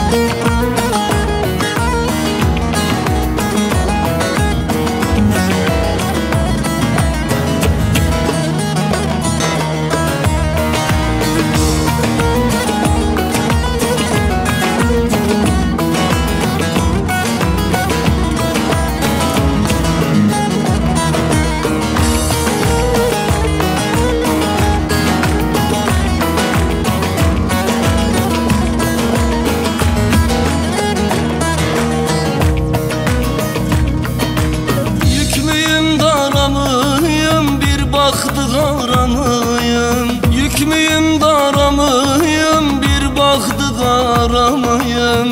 Yük müyüm dara mıyım, bir baktı aramayım.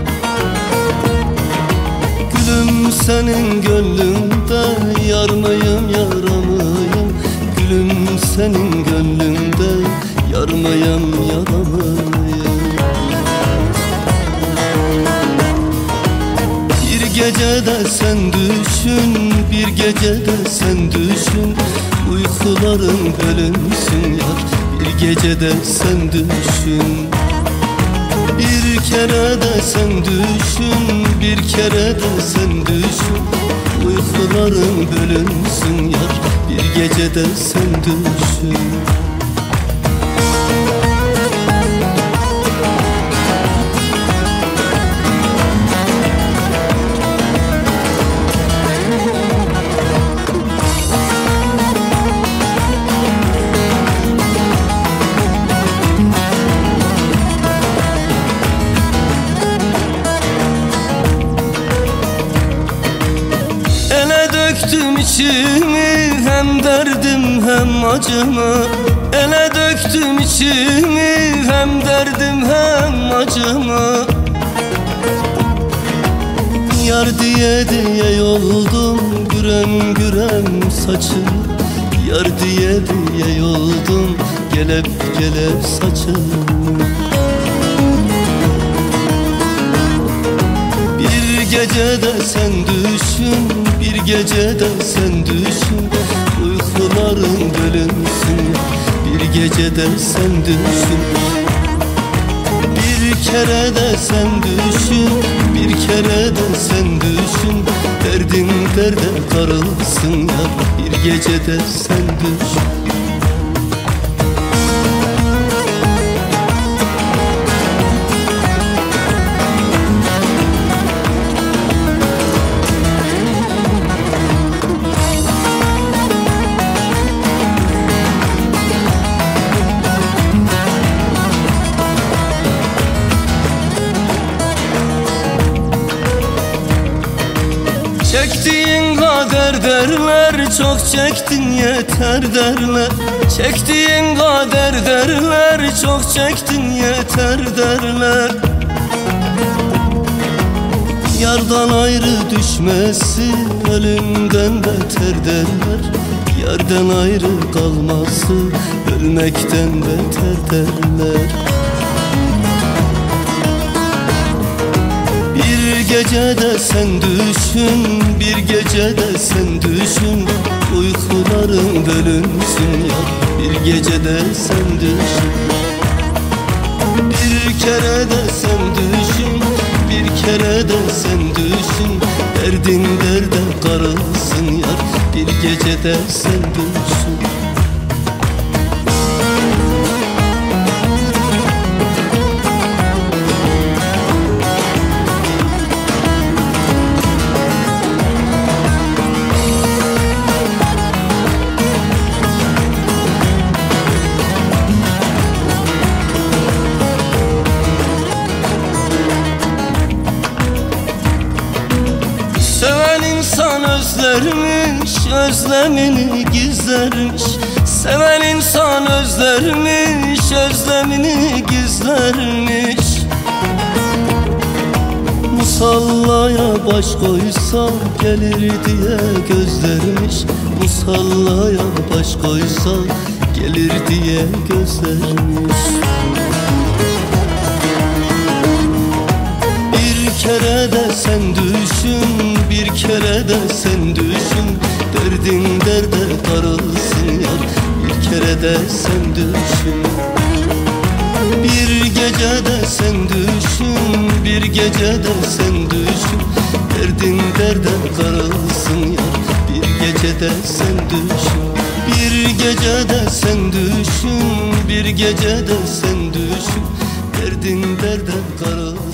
Gülüm senin gönlünde yar mıyım, yara mıyım? Gülüm senin gönlünde yar mıyım, yara mıyım? Bir gecede sen düşün, bir gecede sen düşün, uykuların bölünsün yar, bir gecede sen düşün. Bir kere de sen düşün, bir kere de sen düşün, uykuların bölünsün yar, bir gecede sen düşün. Döktüm içimi, hem derdim hem acımı. Ele döktüm içimi, hem derdim hem acımı. Yar diye diye yoldum gürem gürem saçımı. Yar diye diye yoldum gelep gelep saçımı. Bir gecede sen düşün, bir gecede sen düşün, uykuların bölünsün, bir gecede sen düşün. Bir kere de sen düşün, bir kere de sen düşün, derdin derde karılsın ya, bir gecede sen düşün. Çektiğin kader derler, çok çektin yeter derler. Çektiğin kader derler, çok çektin yeter derler. Yardan ayrı düşmesi ölümden beter derler. Yardan ayrı kalması ölmekten beter derler. Bir gecede sen düşün, bir gecede sen düşün, uykuların bölünsün ya, bir gecede sen düşün. Bir kere de sen düşün, bir kere de sen düşün, derdin derde karılsın yar, bir gecede sen düşün. Seven insan özlermiş, özlemini gizlermiş. Seven insan özlermiş, özlemini gizlermiş. Musallaya baş koysa gelir diye gözlermiş. Musallaya baş koysa gelir diye gözlermiş. Bir kere de sen düşün, bir kere de sen düşün, derdin derde karılsın yar, bir kere de sen düşün. Bir gecede sen düşün, bir gecede sen düşün, derdin derde karılsın yar. Bir gecede sen düşün, bir gecede sen düşün, bir gecede sen düşün, derdin derde karılsın.